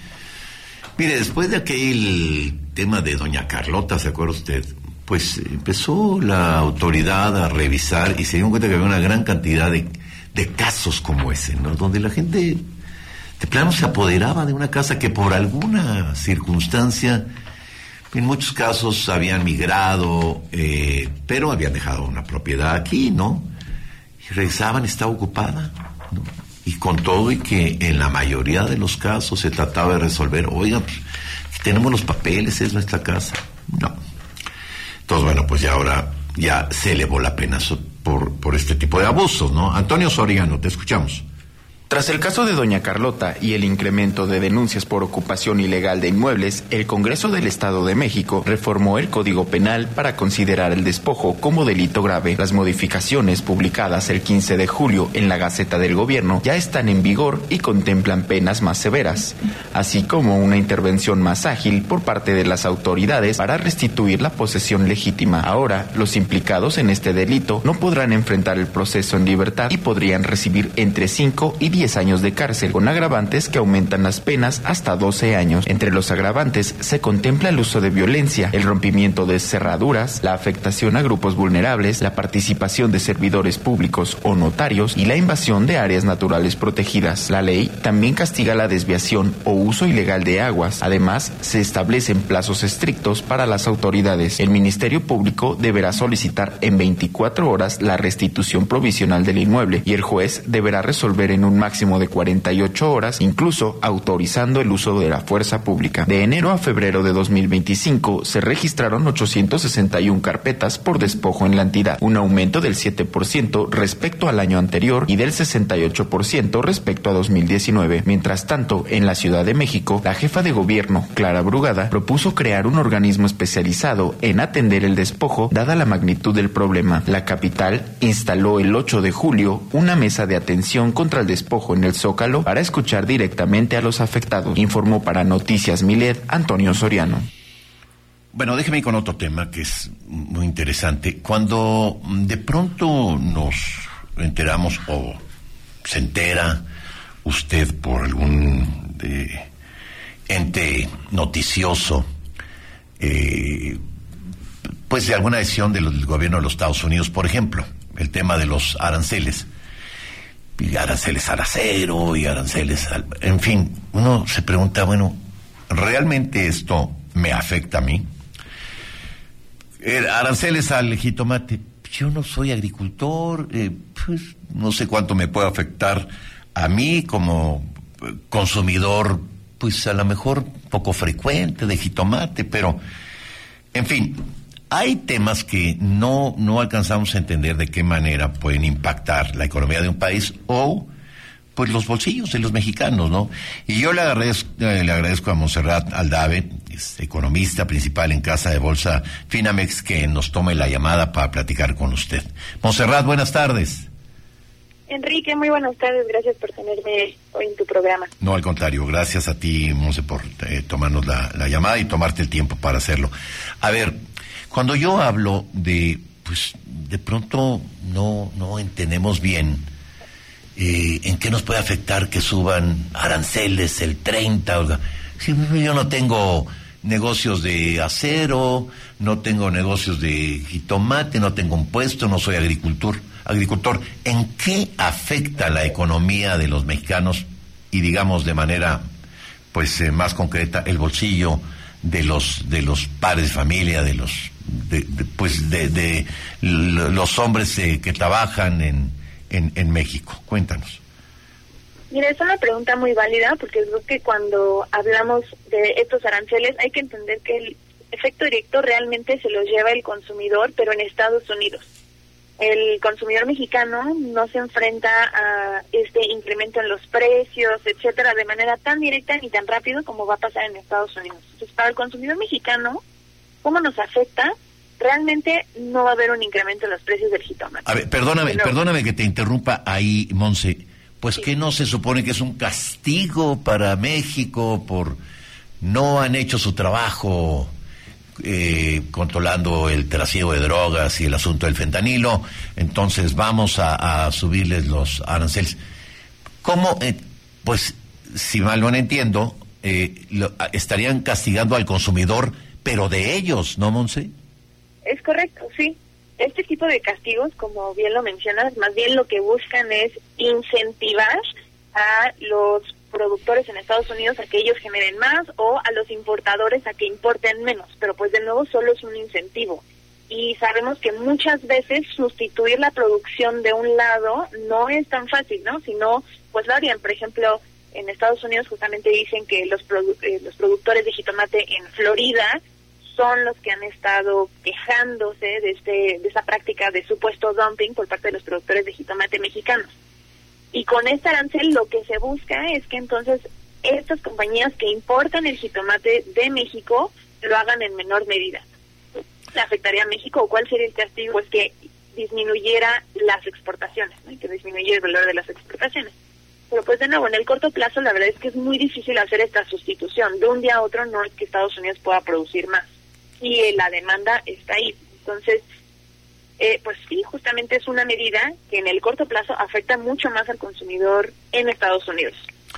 Mire, después de aquel tema de doña Carlota, ¿se acuerda usted? Pues empezó la autoridad a revisar y se dio cuenta que había una gran cantidad de casos como ese, ¿no? Donde la gente de plano se apoderaba de una casa que por alguna circunstancia, en muchos casos habían migrado, pero habían dejado una propiedad aquí, ¿no? Y regresaban, estaba ocupada, ¿no? Y con todo y que en la mayoría de los casos se trataba de resolver, oiga, pues, tenemos los papeles, es nuestra casa. No. Entonces, bueno, pues ya ahora ya se elevó la pena por este tipo de abusos, ¿no? Antonio Soriano, te escuchamos. Tras el caso de doña Carlota y el incremento de denuncias por ocupación ilegal de inmuebles, el Congreso del Estado de México reformó el Código Penal para considerar el despojo como delito grave. Las modificaciones publicadas el 15 de julio en la Gaceta del Gobierno ya están en vigor y contemplan penas más severas, así como una intervención más ágil por parte de las autoridades para restituir la posesión legítima. Ahora, los implicados en este delito no podrán enfrentar el proceso en libertad y podrían recibir entre 5 y 10 años de cárcel, con agravantes que aumentan las penas hasta 12 años. Entre los agravantes se contempla el uso de violencia, el rompimiento de cerraduras, la afectación a grupos vulnerables, la participación de servidores públicos o notarios y la invasión de áreas naturales protegidas. La ley también castiga la desviación o uso ilegal de aguas. Además, se establecen plazos estrictos para las autoridades. El Ministerio Público deberá solicitar en 24 horas la restitución provisional del inmueble y el juez deberá resolver en un máximo de 48 horas, incluso autorizando el uso de la fuerza pública. De enero a febrero de 2025 se registraron 861 carpetas por despojo en la entidad, un aumento del 7% respecto al año anterior y del 68% respecto a 2019. Mientras tanto, en la Ciudad de México, la jefa de gobierno, Clara Brugada, propuso crear un organismo especializado en atender el despojo, dada la magnitud del problema. La capital instaló el 8 de julio una mesa de atención contra el despojo en el Zócalo para escuchar directamente a los afectados, informó para Noticias Milet Antonio Soriano. Bueno, déjeme ir con otro tema que es muy interesante. Cuando de pronto nos enteramos o se entera usted por algún ente noticioso, pues de alguna decisión del gobierno de los Estados Unidos, por ejemplo, el tema de los aranceles, y aranceles al acero y aranceles en fin, uno se pregunta, bueno, ¿realmente esto me afecta a mí? Aranceles al jitomate, yo no soy agricultor, pues no sé cuánto me puede afectar a mí como consumidor, pues a lo mejor poco frecuente de jitomate, pero en fin, hay temas que no alcanzamos a entender de qué manera pueden impactar la economía de un país o pues los bolsillos de los mexicanos, ¿no? Y yo le agradezco a Montserrat Aldave, es economista principal en Casa de Bolsa Finamex, que nos tome la llamada para platicar con usted. Montserrat, buenas tardes. Enrique, muy buenas tardes, gracias por tenerme hoy en tu programa. No, al contrario, gracias a ti, Monse, por tomarnos la llamada y tomarte el tiempo para hacerlo. A ver, cuando yo hablo de, pues, de pronto no entendemos bien en qué nos puede afectar que suban aranceles el 30%. Si yo no tengo negocios de acero, no tengo negocios de jitomate, no tengo un puesto, no soy agricultor. ¿En qué afecta la economía de los mexicanos y, digamos, de manera pues más concreta, el bolsillo de los padres de familia, de los hombres que trabajan en México? Cuéntanos. Mira, es una pregunta muy válida, porque creo que cuando hablamos de estos aranceles hay que entender que el efecto directo realmente se lo lleva el consumidor, pero en Estados Unidos. El consumidor mexicano no se enfrenta a este incremento en los precios, etcétera, de manera tan directa ni tan rápido como va a pasar en Estados Unidos. Entonces, para el consumidor mexicano, ¿cómo nos afecta? Realmente no va a haber un incremento en los precios del jitomate. A ver, perdóname que te interrumpa ahí, Monse. Pues sí. ¿Que no se supone que es un castigo para México por no han hecho su trabajo controlando el trasiego de drogas y el asunto del fentanilo? Entonces vamos a subirles los aranceles. ¿Cómo? Pues, si mal no entiendo, estarían castigando al consumidor, pero de ellos, ¿no, Monse? Es correcto, sí. Este tipo de castigos, como bien lo mencionas, más bien lo que buscan es incentivar a los productores en Estados Unidos a que ellos generen más, o a los importadores a que importen menos, pero pues de nuevo solo es un incentivo. Y sabemos que muchas veces sustituir la producción de un lado no es tan fácil, ¿no? Sino, pues varían. Por ejemplo, en Estados Unidos justamente dicen que los productores de jitomate en Florida son los que han estado quejándose de esa práctica de supuesto dumping por parte de los productores de jitomate mexicanos. Y con este arancel lo que se busca es que entonces estas compañías que importan el jitomate de México lo hagan en menor medida. ¿Le afectaría a México? ¿O cuál sería el castigo? Pues que disminuyera las exportaciones, ¿no? Y que disminuyera el valor de las exportaciones. Pero pues de nuevo, en el corto plazo la verdad es que es muy difícil hacer esta sustitución. De un día a otro no es que Estados Unidos pueda producir más. Y la demanda está ahí. Entonces, pues sí, justamente es una medida que en el corto plazo afecta mucho más al consumidor en Estados Unidos.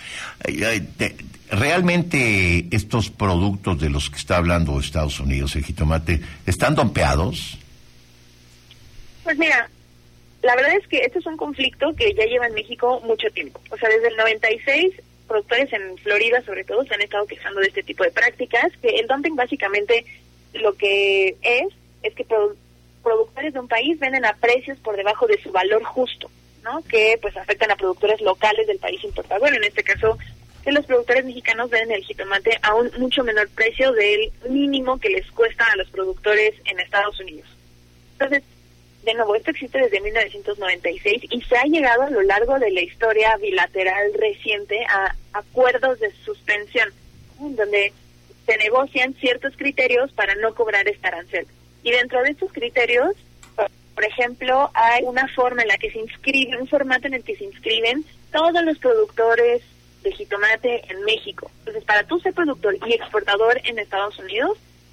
¿Realmente estos productos de los que está hablando Estados Unidos, el jitomate, están dompeados? Pues mira, la verdad es que este es un conflicto que ya lleva en México mucho tiempo. O sea, desde el 96, productores en Florida sobre todo se han estado quejando de este tipo de prácticas, que el dumping básicamente lo que es que productores de un país venden a precios por debajo de su valor justo, ¿no? Que pues afectan a productores locales del país importador. En este caso, que los productores mexicanos venden el jitomate a un mucho menor precio del mínimo que les cuesta a los productores en Estados Unidos. Entonces, de nuevo, esto existe desde 1996 y se ha llegado a lo largo de la historia bilateral reciente a acuerdos de suspensión, donde se negocian ciertos criterios para no cobrar este arancel. Y dentro de estos criterios, por ejemplo, hay una forma en la que se inscribe, un formato en el que se inscriben todos los productores de jitomate en México. Entonces, para tú ser productor y exportador en Estados Unidos,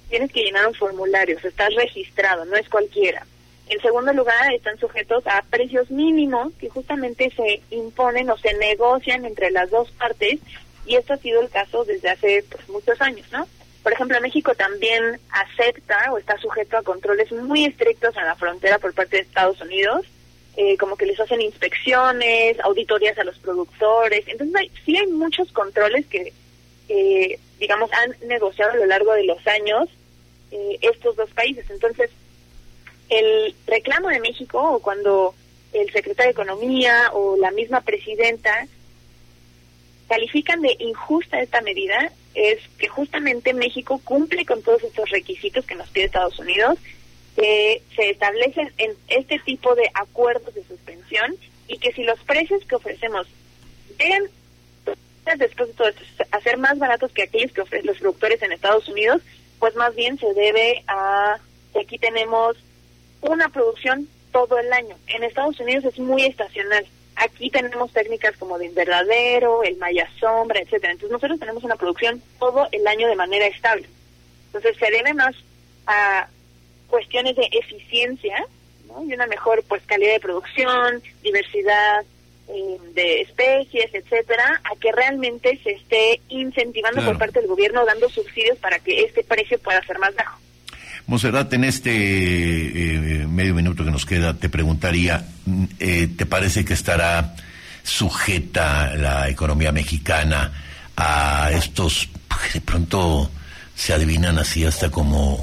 tienes que llenar un formulario, estás registrado, no es cualquiera. En segundo lugar, están sujetos a precios mínimos que justamente se imponen o se negocian entre las dos partes, y esto ha sido el caso desde hace muchos años, ¿no? Por ejemplo, México también acepta o está sujeto a controles muy estrictos en la frontera por parte de Estados Unidos, como que les hacen inspecciones, auditorías a los productores. Entonces, sí hay muchos controles que, digamos, han negociado a lo largo de los años estos dos países. Entonces, el reclamo de México, o cuando el secretario de Economía o la misma presidenta califican de injusta esta medida, es que justamente México cumple con todos estos requisitos que nos pide Estados Unidos, que se establecen en este tipo de acuerdos de suspensión, y que si los precios que ofrecemos llegan después de todo esto a ser más baratos que aquellos que ofrecen los productores en Estados Unidos, pues más bien se debe a que aquí tenemos una producción todo el año. En Estados Unidos es muy estacional. Aquí tenemos técnicas como de invernadero, el malla sombra, etcétera. Entonces nosotros tenemos una producción todo el año de manera estable. Entonces se debe más a cuestiones de eficiencia, ¿no? Y una mejor calidad de producción, diversidad de especies, etcétera, a que realmente se esté incentivando por parte del gobierno, dando subsidios para que este precio pueda ser más bajo. Montserrat, en este medio minuto que nos queda, te preguntaría, ¿te parece que estará sujeta la economía mexicana a estos, de pronto se adivinan así hasta como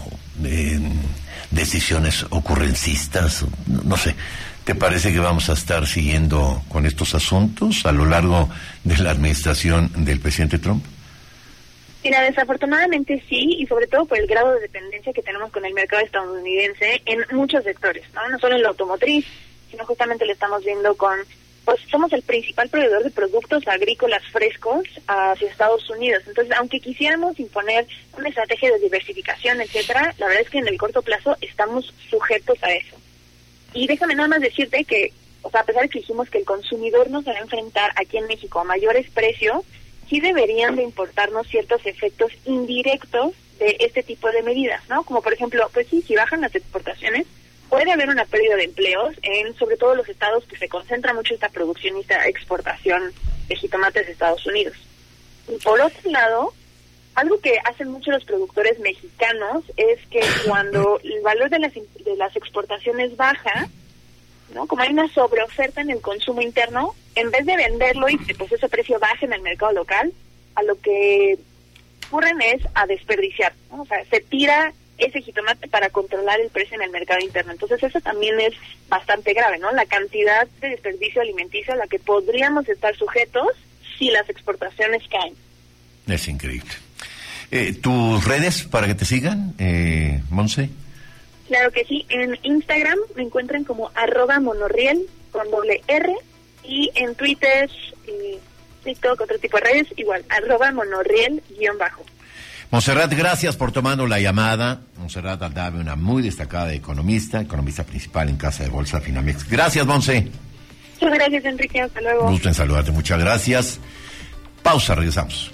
decisiones ocurrencistas? No sé, ¿te parece que vamos a estar siguiendo con estos asuntos a lo largo de la administración del presidente Trump? Mira, desafortunadamente sí, y sobre todo por el grado de dependencia que tenemos con el mercado estadounidense en muchos sectores, ¿no? No solo en la automotriz, sino justamente lo estamos viendo con, somos el principal proveedor de productos agrícolas frescos hacia Estados Unidos. Entonces, aunque quisiéramos imponer una estrategia de diversificación, etcétera, la verdad es que en el corto plazo estamos sujetos a eso. Y déjame nada más decirte que, a pesar de que dijimos que el consumidor nos va a enfrentar aquí en México a mayores precios, sí deberían de importarnos ciertos efectos indirectos de este tipo de medidas, ¿no? Como por ejemplo, pues sí, si bajan las exportaciones, puede haber una pérdida de empleos en sobre todo los estados que se concentra mucho esta producción y esta exportación de jitomates de Estados Unidos. Y por otro lado, algo que hacen mucho los productores mexicanos es que cuando el valor de las exportaciones baja, ¿no? Como hay una sobreoferta en el consumo interno, en vez de venderlo y pues ese precio baje en el mercado local, a lo que ocurren es a desperdiciar, ¿no? O sea, se tira ese jitomate para controlar el precio en el mercado interno. Entonces eso también es bastante grave, ¿no? La cantidad de desperdicio alimenticio a la que podríamos estar sujetos si las exportaciones caen. Es increíble. ¿Tus redes para que te sigan, Monse? Claro que sí, en Instagram me encuentran como @monorriel con $R, y en Twitter y TikTok, otro tipo de redes, igual, @monorriel_. Montserrat, gracias por tomarnos la llamada. Montserrat Aldave, una muy destacada economista principal en Casa de Bolsa Finamex. Gracias, Monse. Muchas gracias, Enrique, hasta luego. Gusto en saludarte, muchas gracias. Pausa, regresamos.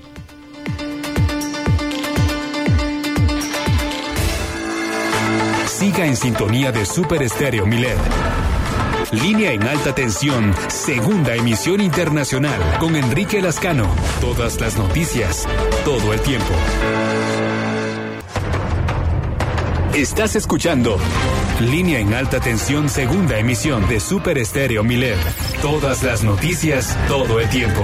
Siga en sintonía de Super Estéreo Milet. Línea en alta tensión, segunda emisión internacional, con Enrique Lascano. Todas las noticias, todo el tiempo. Estás escuchando Línea en alta tensión, segunda emisión de Super Estéreo Milet. Todas las noticias, todo el tiempo.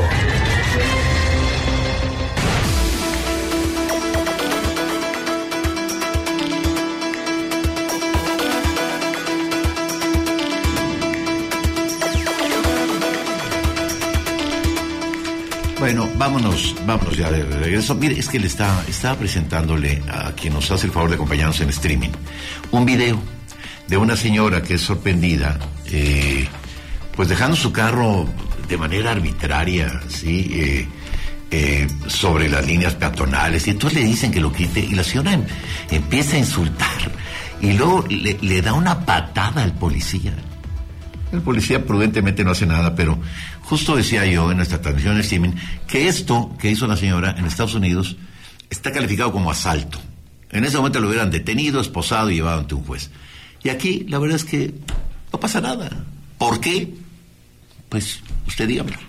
Bueno, vámonos ya de regreso. Mire, es que le estaba presentándole a quien nos hace el favor de acompañarnos en streaming un video de una señora que es sorprendida, pues dejando su carro de manera arbitraria, ¿sí? Sobre las líneas peatonales, y entonces le dicen que lo quite, y la señora empieza a insultar, y luego le da una patada al policía. El policía prudentemente no hace nada, pero justo decía yo en nuestra transmisión en streaming que esto que hizo la señora en Estados Unidos está calificado como asalto. En ese momento lo hubieran detenido, esposado y llevado ante un juez. Y aquí la verdad es que no pasa nada. ¿Por qué? Pues usted dígamelo.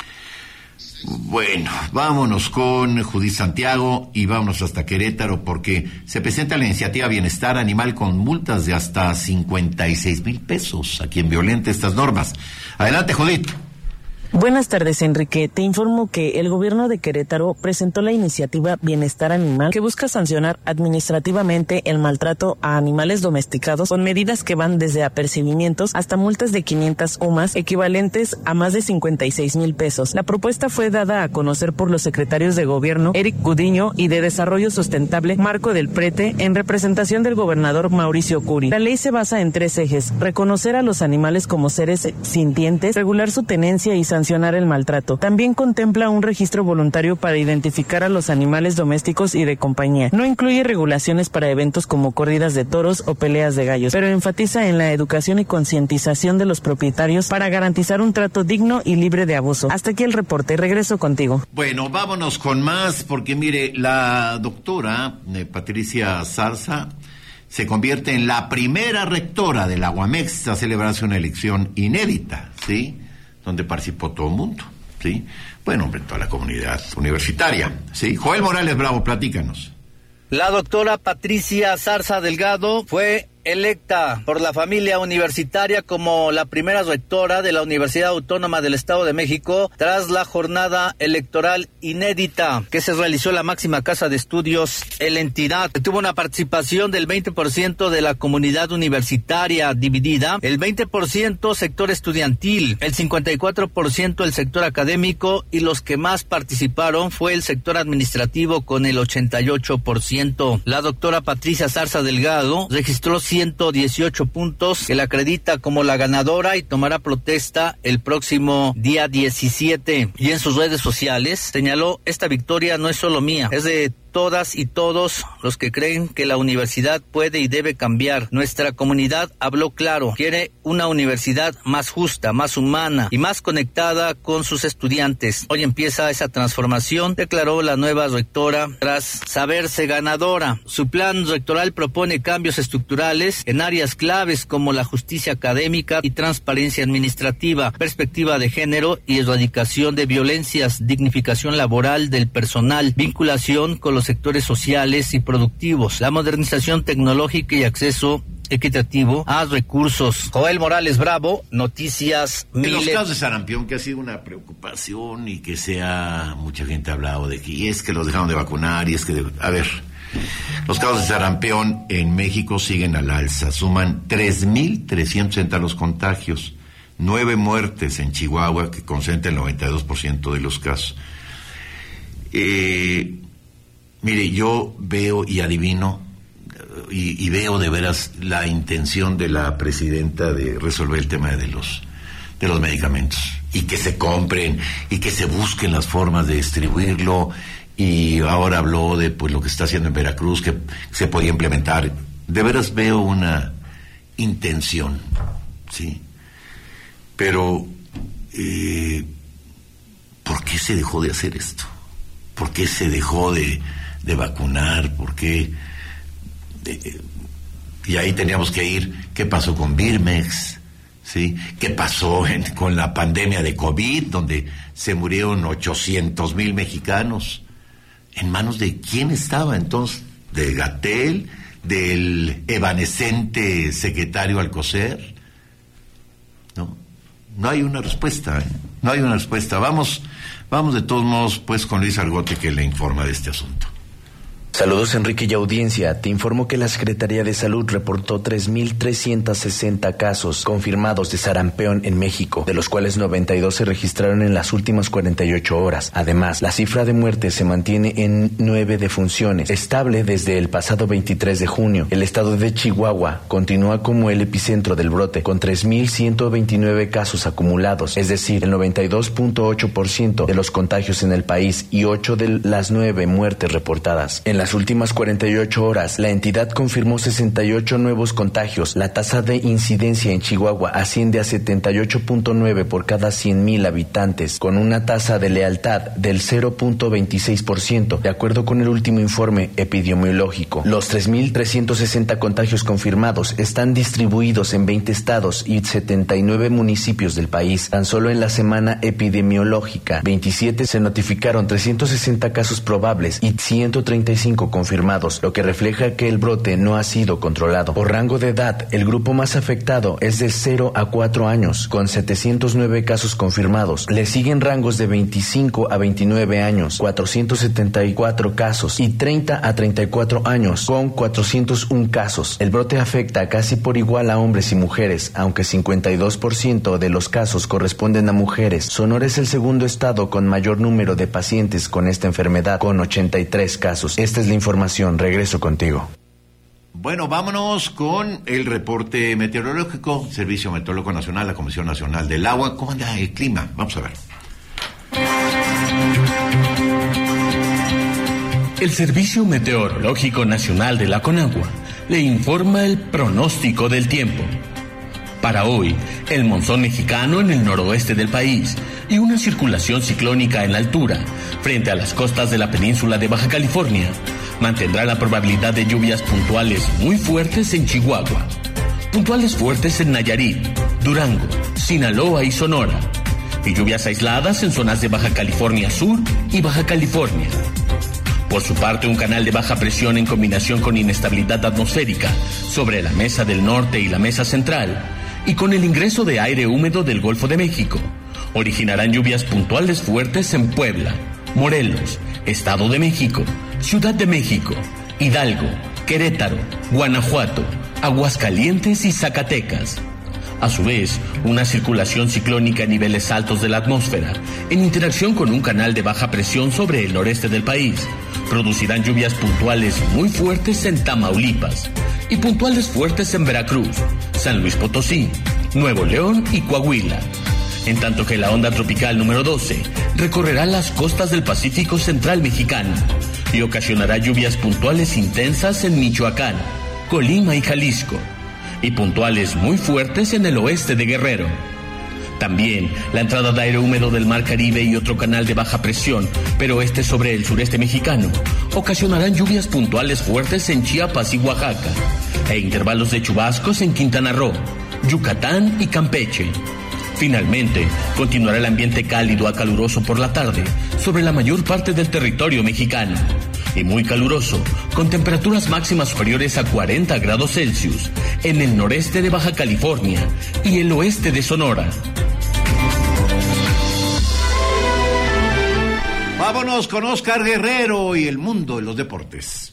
Bueno, vámonos con Judith Santiago y vámonos hasta Querétaro porque se presenta la iniciativa Bienestar Animal con multas de hasta 56,000 pesos a quien violente estas normas. Adelante, Judith. Buenas tardes, Enrique. Te informo que el gobierno de Querétaro presentó la iniciativa Bienestar Animal que busca sancionar administrativamente el maltrato a animales domesticados con medidas que van desde apercibimientos hasta multas de 500 UMAS equivalentes a más de 56,000 pesos. La propuesta fue dada a conocer por los secretarios de gobierno Eric Gudiño y de Desarrollo Sustentable Marco del Prete en representación del gobernador Mauricio Curi. La ley se basa en 3 ejes: reconocer a los animales como seres sintientes, regular su tenencia y sancionar el maltrato. También contempla un registro voluntario para identificar a los animales domésticos y de compañía. No incluye regulaciones para eventos como corridas de toros o peleas de gallos, pero enfatiza en la educación y concientización de los propietarios para garantizar un trato digno y libre de abuso. Hasta aquí el reporte. Regreso contigo. Bueno, vámonos con más, porque mire, la doctora Patricia Zarza se convierte en la primera rectora de la UAMEX a celebrarse una elección inédita, ¿sí?, donde participó todo el mundo, ¿sí? Bueno, hombre, toda la comunidad universitaria, ¿sí? Joel Morales Bravo, platícanos. La doctora Patricia Zarza Delgado fue electa por la familia universitaria como la primera rectora de la Universidad Autónoma del Estado de México tras la jornada electoral inédita que se realizó en la máxima casa de estudios en la entidad. Tuvo una participación del 20% de la comunidad universitaria dividida, el 20% sector estudiantil, el 54% el sector académico y los que más participaron fue el sector administrativo con el 88%. La doctora Patricia Zarza Delgado registró 118 puntos que la acredita como la ganadora y tomará protesta el próximo día 17. Y en sus redes sociales señaló: esta victoria no es solo mía, es de todas y todos los que creen que la universidad puede y debe cambiar. Nuestra comunidad habló claro, quiere una universidad más justa, más humana y más conectada con sus estudiantes. Hoy empieza esa transformación, declaró la nueva rectora tras saberse ganadora. Su plan rectoral propone cambios estructurales en áreas claves como la justicia académica y transparencia administrativa, perspectiva de género y erradicación de violencias, dignificación laboral del personal, vinculación con los sectores sociales y productivos, la modernización tecnológica y acceso equitativo a recursos. Joel Morales Bravo, Noticias En Milet. los casos de sarampión, que ha sido una preocupación y que mucha gente ha hablado de que y es que los dejaron de vacunar y es que a ver, los casos de sarampión en México siguen al alza, suman 3,360 los contagios, 9 muertes en Chihuahua, que concentra el 92% de los casos. Mire, yo veo y adivino y veo de veras la intención de la presidenta de resolver el tema de los medicamentos y que se compren y que se busquen las formas de distribuirlo, y ahora habló de pues lo que está haciendo en Veracruz, que se podía implementar. De veras veo una intención, ¿sí? Pero ¿por qué se dejó de hacer esto? ¿Por qué se dejó de vacunar? ¿Por qué? Y ahí teníamos que ir. ¿Qué pasó con Birmex? ¿Sí? ¿Qué pasó con la pandemia de COVID, donde se murieron 800,000 mexicanos? ¿En manos de quién estaba entonces? ¿De Gatell? ¿Del evanescente secretario Alcocer? No hay una respuesta, ¿eh? No hay una respuesta. Vamos de todos modos pues con Luis Argote, que le informa de este asunto. Saludos, Enrique y audiencia. Te informo que la Secretaría de Salud reportó 3,360 casos confirmados de sarampión en México, de los cuales 92 se registraron en las últimas 48 horas. Además, la cifra de muertes se mantiene en 9 defunciones, estable desde el pasado 23 de junio. El estado de Chihuahua continúa como el epicentro del brote, con 3,129 casos acumulados, es decir, el 92.8% de los contagios en el país y 8 de las 9 muertes reportadas. En la las últimas 48 horas, la entidad confirmó 68 nuevos contagios. La tasa de incidencia en Chihuahua asciende a 78.9 por cada 100,000 habitantes, con una tasa de lealtad del 0.26%, de acuerdo con el último informe epidemiológico. Los 3.360 contagios confirmados están distribuidos en 20 estados y 79 municipios del país. Tan solo en la semana epidemiológica 27 se notificaron 360 casos probables y 135 confirmados, lo que refleja que el brote no ha sido controlado. Por rango de edad, el grupo más afectado es de 0 a 4 años, con 709 casos confirmados. Le siguen rangos de 25 a 29 años, 474 casos, y 30 a 34 años, con 401 casos. El brote afecta casi por igual a hombres y mujeres, aunque 52% de los casos corresponden a mujeres. Sonora es el segundo estado con mayor número de pacientes con esta enfermedad, con 83 casos. Esta es la información. Regreso contigo. Bueno, vámonos con el reporte meteorológico, Servicio Meteorológico Nacional, la Comisión Nacional del Agua. ¿Cómo anda el clima? Vamos a ver. El Servicio Meteorológico Nacional de la Conagua le informa el pronóstico del tiempo. Para hoy, el monzón mexicano en el noroeste del país y una circulación ciclónica en la altura, frente a las costas de la península de Baja California, mantendrá la probabilidad de lluvias puntuales muy fuertes en Chihuahua, puntuales fuertes en Nayarit, Durango, Sinaloa y Sonora, y lluvias aisladas en zonas de Baja California Sur y Baja California. Por su parte, un canal de baja presión en combinación con inestabilidad atmosférica sobre la mesa del norte y la mesa central, y con el ingreso de aire húmedo del Golfo de México, originarán lluvias puntuales fuertes en Puebla, Morelos, Estado de México, Ciudad de México, Hidalgo, Querétaro, Guanajuato, Aguascalientes y Zacatecas. A su vez, una circulación ciclónica a niveles altos de la atmósfera, en interacción con un canal de baja presión sobre el noreste del país, producirán lluvias puntuales muy fuertes en Tamaulipas y puntuales fuertes en Veracruz, San Luis Potosí, Nuevo León y Coahuila. En tanto que la onda tropical número 12 recorrerá las costas del Pacífico Central mexicano y ocasionará lluvias puntuales intensas en Michoacán, Colima y Jalisco, y puntuales muy fuertes en el oeste de Guerrero. También la entrada de aire húmedo del Mar Caribe y otro canal de baja presión, pero sobre el sureste mexicano, ocasionarán lluvias puntuales fuertes en Chiapas y Oaxaca, e intervalos de chubascos en Quintana Roo, Yucatán y Campeche. Finalmente, continuará el ambiente cálido a caluroso por la tarde sobre la mayor parte del territorio mexicano, y muy caluroso, con temperaturas máximas superiores a 40 grados Celsius en el noreste de Baja California y el oeste de Sonora. Vámonos con Oscar Guerrero y el mundo de los deportes.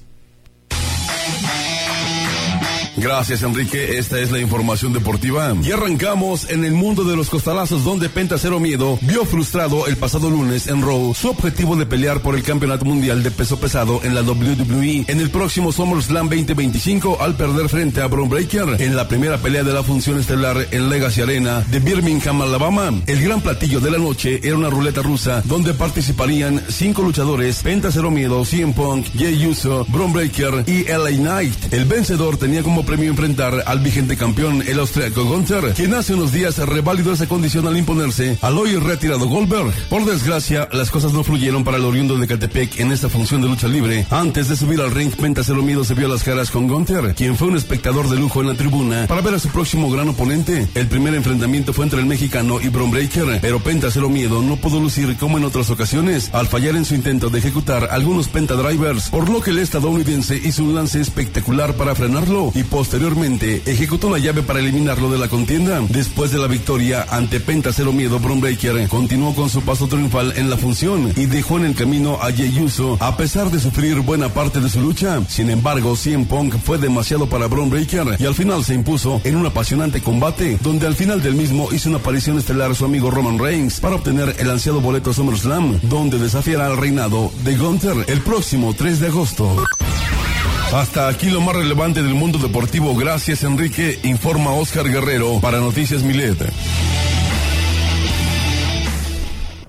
Gracias, Enrique. Esta es la información deportiva. Y arrancamos en el mundo de los costalazos, donde Penta Cero Miedo vio frustrado el pasado lunes en Raw su objetivo de pelear por el campeonato mundial de peso pesado en la WWE en el próximo SummerSlam 2025 al perder frente a Bron Breakker en la primera pelea de la función estelar en Legacy Arena de Birmingham, Alabama. El gran platillo de la noche era una ruleta rusa donde participarían 5 luchadores: Penta Cero Miedo, CM Punk, Jey Uso, Bron Breakker y LA Knight. El vencedor tenía como premio enfrentar al vigente campeón, el austriaco Gunther, quien hace unos días revalidó esa condición al imponerse al hoy retirado Goldberg. Por desgracia, las cosas no fluyeron para el oriundo de Catepec en esta función de lucha libre. Antes de subir al ring, Penta Cero Miedo se vio a las caras con Gunther, quien fue un espectador de lujo en la tribuna para ver a su próximo gran oponente. El primer enfrentamiento fue entre el mexicano y Bron Breakker, pero Penta Cero Miedo no pudo lucir como en otras ocasiones al fallar en su intento de ejecutar algunos pentadrivers, por lo que el estadounidense hizo un lance espectacular para frenarlo y posteriormente ejecutó la llave para eliminarlo de la contienda. Después de la victoria ante Penta Cero Miedo, Bron Breakker continuó con su paso triunfal en la función y dejó en el camino a Jey Uso a pesar de sufrir buena parte de su lucha. Sin embargo, CM Punk fue demasiado para Bron Breakker y al final se impuso en un apasionante combate, donde al final del mismo hizo una aparición estelar su amigo Roman Reigns para obtener el ansiado boleto a SummerSlam, donde desafiará al reinado de Gunther el próximo 3 de agosto. Hasta aquí lo más relevante del mundo deportivo. Gracias, Enrique. Informa Oscar Guerrero para Noticias Milet.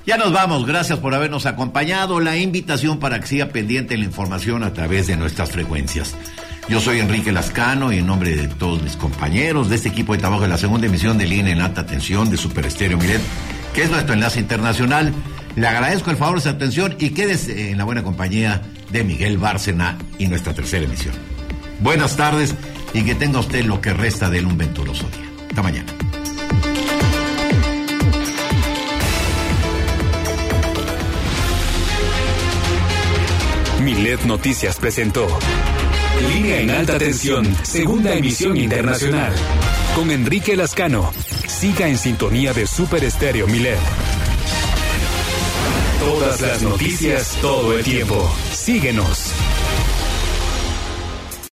Ya nos vamos, gracias por habernos acompañado. La invitación para que siga pendiente la información a través de nuestras frecuencias. Yo soy Enrique Lascano y en nombre de todos mis compañeros de este equipo de trabajo de la segunda emisión de Línea en Alta Tensión de Super Estéreo Milet, que es nuestro enlace internacional, le agradezco el favor de su atención y quédese en la buena compañía de Miguel Bárcena y nuestra tercera emisión. Buenas tardes y que tenga usted lo que resta de él un venturoso día. Hasta mañana. Milet Noticias presentó Línea en Alta Tensión, segunda emisión internacional. Con Enrique Lascano. Siga en sintonía de Super Estéreo Milet. Todas las noticias, todo el tiempo. Síguenos.